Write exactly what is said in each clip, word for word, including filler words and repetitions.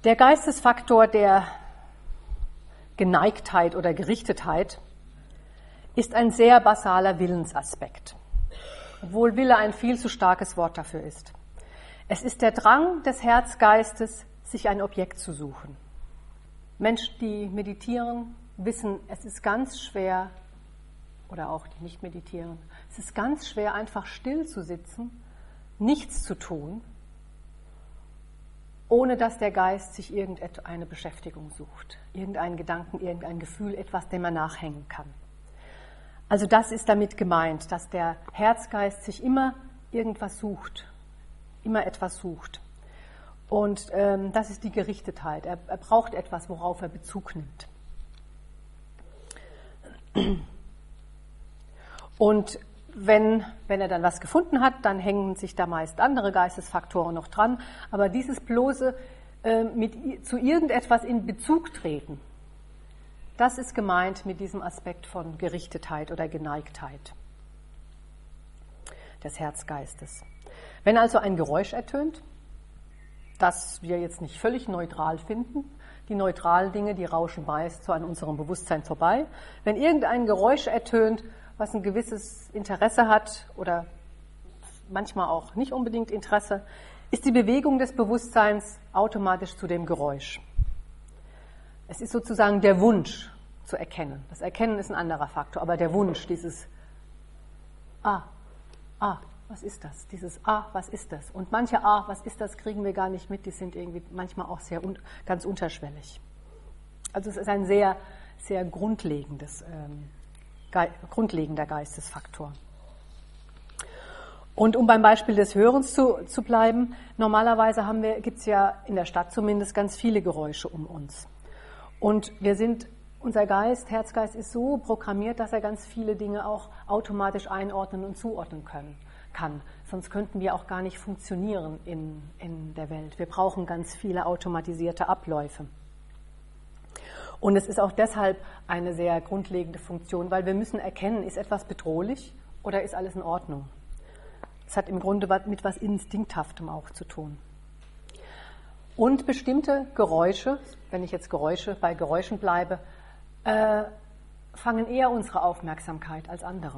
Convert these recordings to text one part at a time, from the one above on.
Der Geistesfaktor der Geneigtheit oder Gerichtetheit ist ein sehr basaler Willensaspekt, obwohl Wille ein viel zu starkes Wort dafür ist. Es ist der Drang des Herzgeistes, sich ein Objekt zu suchen. Menschen, die meditieren, wissen, es ist ganz schwer, oder auch die nicht meditieren, es ist ganz schwer, einfach still zu sitzen, nichts zu tun, ohne dass der Geist sich irgendeine Beschäftigung sucht, irgendeinen Gedanken, irgendein Gefühl, etwas, dem man nachhängen kann. Also das ist damit gemeint, dass der Herzgeist sich immer irgendwas sucht, immer etwas sucht. Und ähm, das ist die Gerichtetheit. Er, er braucht etwas, worauf er Bezug nimmt. Und wenn, wenn er dann was gefunden hat, dann hängen sich da meist andere Geistesfaktoren noch dran. Aber dieses bloße äh, mit, zu irgendetwas in Bezug treten, das ist gemeint mit diesem Aspekt von Gerichtetheit oder Geneigtheit des Herzgeistes. Wenn also ein Geräusch ertönt, das wir jetzt nicht völlig neutral finden, die neutralen Dinge, die rauschen meist so an unserem Bewusstsein vorbei. Wenn irgendein Geräusch ertönt, was ein gewisses Interesse hat oder manchmal auch nicht unbedingt Interesse, ist die Bewegung des Bewusstseins automatisch zu dem Geräusch. Es ist sozusagen der Wunsch zu erkennen. Das Erkennen ist ein anderer Faktor, aber der Wunsch, dieses Ah, ah, was ist das? Dieses Ah, was ist das? Und manche Ah, was ist das, kriegen wir gar nicht mit, die sind irgendwie manchmal auch sehr un- ganz unterschwellig. Also es ist ein sehr, sehr grundlegendes, ähm, ge- grundlegender Geistesfaktor. Und um beim Beispiel des Hörens zu, zu bleiben, normalerweise haben wir, gibt es ja in der Stadt zumindest ganz viele Geräusche um uns. Und wir sind, unser Geist, Herzgeist ist so programmiert, dass er ganz viele Dinge auch automatisch einordnen und zuordnen können, kann. Sonst könnten wir auch gar nicht funktionieren in, in der Welt. Wir brauchen ganz viele automatisierte Abläufe. Und es ist auch deshalb eine sehr grundlegende Funktion, weil wir müssen erkennen, ist etwas bedrohlich oder ist alles in Ordnung. Es hat im Grunde mit was Instinkthaftem auch zu tun. Und bestimmte Geräusche, wenn ich jetzt Geräusche bei Geräuschen bleibe, äh, fangen eher unsere Aufmerksamkeit als andere.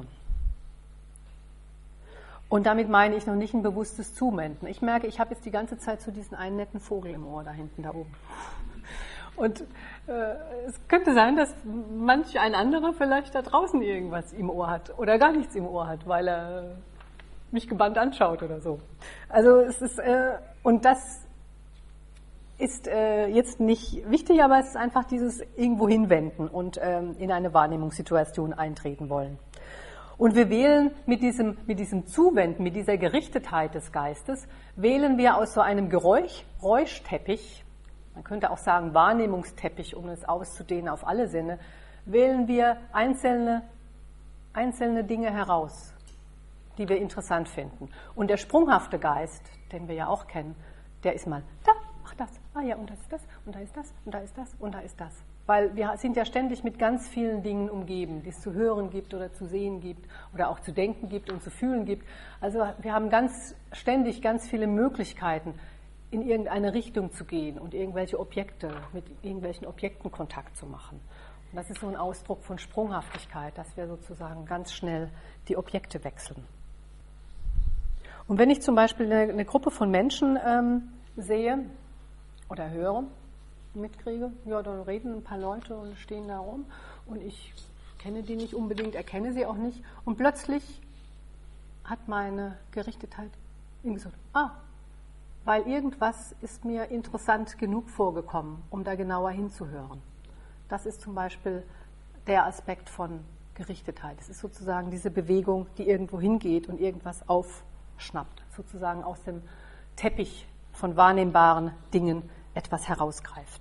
Und damit meine ich noch nicht ein bewusstes Zuwenden. Ich merke, ich habe jetzt die ganze Zeit so diesen einen netten Vogel im Ohr da hinten, da oben. Und äh, es könnte sein, dass manch ein anderer vielleicht da draußen irgendwas im Ohr hat oder gar nichts im Ohr hat, weil er mich gebannt anschaut oder so. Also es ist, äh, und das ist äh, jetzt nicht wichtig, aber es ist einfach dieses irgendwo hinwenden und ähm, in eine Wahrnehmungssituation eintreten wollen. Und wir wählen mit diesem, mit diesem Zuwenden, mit dieser Gerichtetheit des Geistes, wählen wir aus so einem Geräusch, Geräuschteppich, man könnte auch sagen Wahrnehmungsteppich, um es auszudehnen auf alle Sinne, wählen wir einzelne, einzelne Dinge heraus, die wir interessant finden. Und der sprunghafte Geist, den wir ja auch kennen, der ist mal da, ach das, ah ja, und das ist das, und da ist das, und da ist das, und da ist das. Weil wir sind ja ständig mit ganz vielen Dingen umgeben, die es zu hören gibt oder zu sehen gibt oder auch zu denken gibt und zu fühlen gibt. Also wir haben ganz ständig ganz viele Möglichkeiten, in irgendeine Richtung zu gehen und irgendwelche Objekte, mit irgendwelchen Objekten Kontakt zu machen. Und das ist so ein Ausdruck von Sprunghaftigkeit, dass wir sozusagen ganz schnell die Objekte wechseln. Und wenn ich zum Beispiel eine, eine Gruppe von Menschen ähm, sehe oder höre, mitkriege, ja, dann reden ein paar Leute und stehen da rum und ich kenne die nicht unbedingt, erkenne sie auch nicht und plötzlich hat meine Gerichtetheit ihm gesagt, ah, weil irgendwas ist mir interessant genug vorgekommen, um da genauer hinzuhören. Das ist zum Beispiel der Aspekt von Gerichtetheit. Es ist sozusagen diese Bewegung, die irgendwo hingeht und irgendwas aufschnappt, sozusagen aus dem Teppich von wahrnehmbaren Dingen etwas herausgreift.